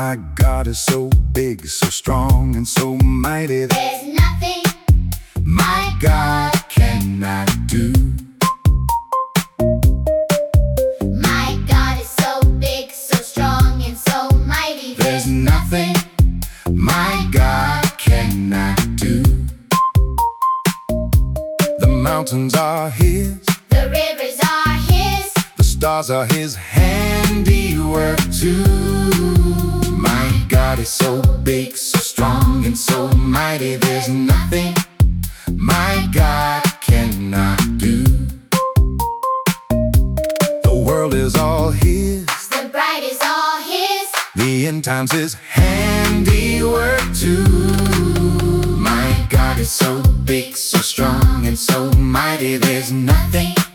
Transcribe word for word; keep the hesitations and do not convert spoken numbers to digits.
My God is so big, so strong, and so mighty. There's nothing my God cannot do. My God is so big, so strong, and so mighty. There's nothing my God cannot do. The mountains are His, The rivers are His, the stars are His handiwork too. My God is so big, so strong, and so mighty. There's nothing my God cannot do. The world is all His, the bride is all His, the end times His handiwork too. My God is so big, so strong, and so mighty. There's nothing